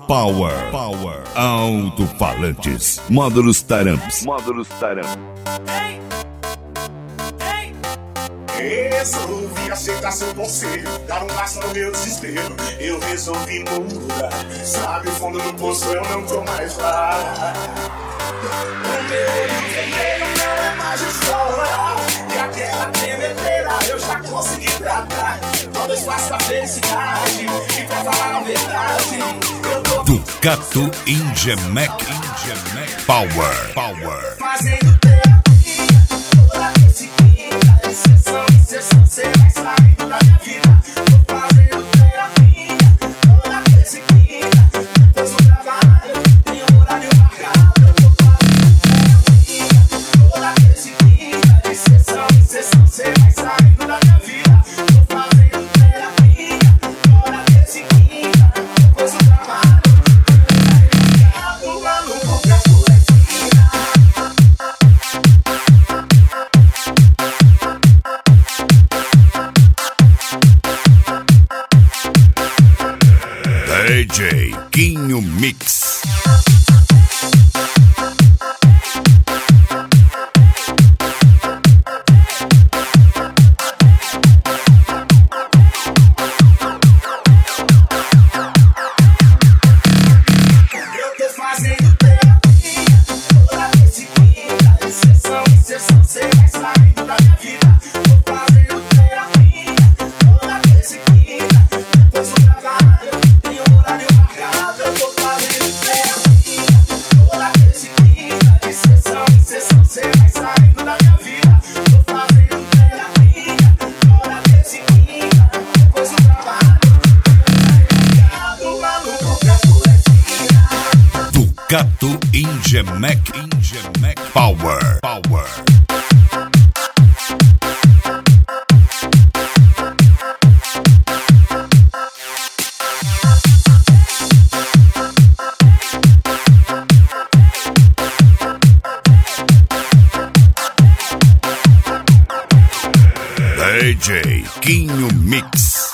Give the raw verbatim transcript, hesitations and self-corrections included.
Power. Power. Alto-falantes. Módulos Taramps. Módulos Taramps. Resolvi aceitar seu conselho, dar um passo no meu desespero. Eu resolvi mudar. Sabe o fundo do poço, eu não tô mais lá. O meu olho vermelho não é mais escola. E aquela tremedeira eu já consegui tratar. Todo espaço da felicidade. E pra falar a verdade, eu tô Ducato Ingemec. Ingemec. Power. Power. fazendo terapia. Toda vez que exceção, exceção, cê vai saindo da minha vida. Tô fazendo terapia. Toda vez que depois do trabalho, tem um horário marcado. Eu tô fazendo terapia. Toda vez que exceção, exceção, cê vai saindo da minha vida. Tô fazendo terapia. Toda vez que depois do trabalho, tô maluco pra D J Quinho Mix. eu tô fazendo terapia. Toda vez que exceção, exceção, cê vai saindo da minha vida. Tô fazendo terapia. Toda vez que depois do trabalho, tem um horário marcado. Eu tô fazendo terapia. Toda vez que exceção, exceção, cê vai saindo da minha vida. Tô fazendo terapia. Toda vez que depois do trabalho, tô maluco pra poesia. Ducato Ingemec. Ingemec. Power. Power. D J Quinho Mix.